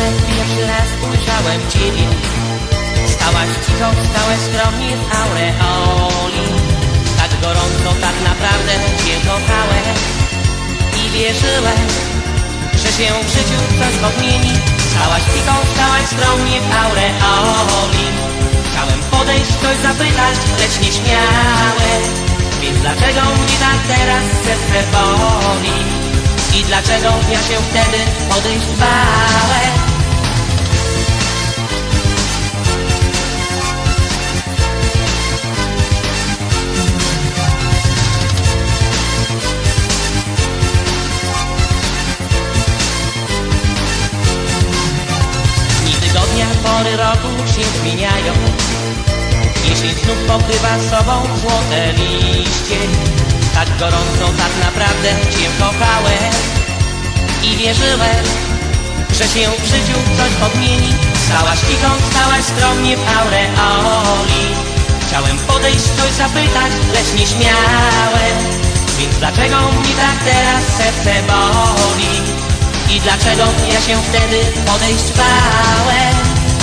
pierwszy raz ujrzałem ciebie. Stałaś cicho, stałeś skromnie w aureoli. Tak gorąco, tak naprawdę cię kochałem i wierzyłem, że się w życiu coś odmieni. Stałaś cicho, stałaś skromnie w aureoli. Chciałem podejść, coś zapytać, lecz nie śmiałem. Więc dlaczego mnie tak teraz serce boli? I dlaczego ja się wtedy podejść bałem? Dni tygodnia, pory roku się zmieniają. Jesień znów pokrywa sobą złote liście. Tak gorąco, tak naprawdę cię kochałem i wierzyłem, że się w życiu coś odmieni. Stałaś cicho, stałaś skromnie w aureoli. Chciałem podejść, coś zapytać, lecz nie śmiałem. Więc dlaczego mnie tak teraz serce boli? I dlaczego ja się wtedy podejść bałem?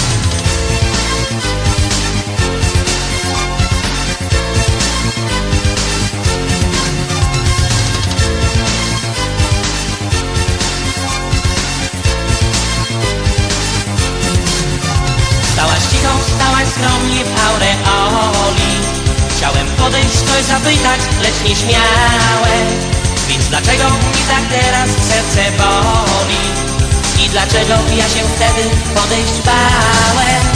Stałaś cicho, stałaś skromnie w aureoli. Chciałem podejść, coś zapytać, lecz nie śmiałem. Więc dlaczego mnie tak teraz serce boli? I dlaczego ja się wtedy podejść bałem?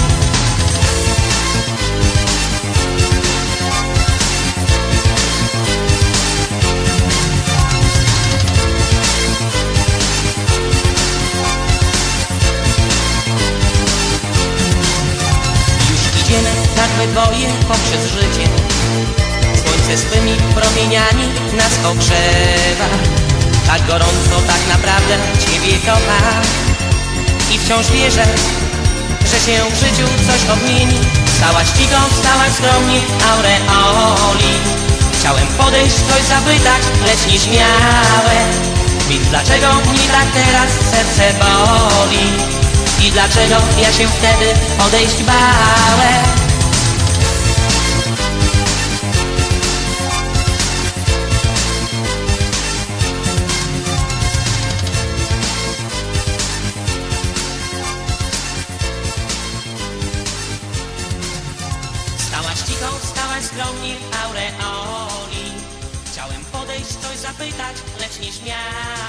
Idziemy tak we dwoje poprzez życie. Słońce swymi promieniami nas ogrzewa. Tak gorąco, tak naprawdę ciebie kocham i wciąż wierzę, że się w życiu coś odmieni. Stałaś cicho, stałaś skromnie w aureoli. Chciałem podejść, coś zapytać, lecz nie śmiałem. Więc dlaczego mnie tak teraz serce boli? I dlaczego ja się wtedy podejść bałem? Stałaś cicho, stałaś skromnie w aureoli. Chciałem podejść, coś zapytać, lecz nie śmiałem.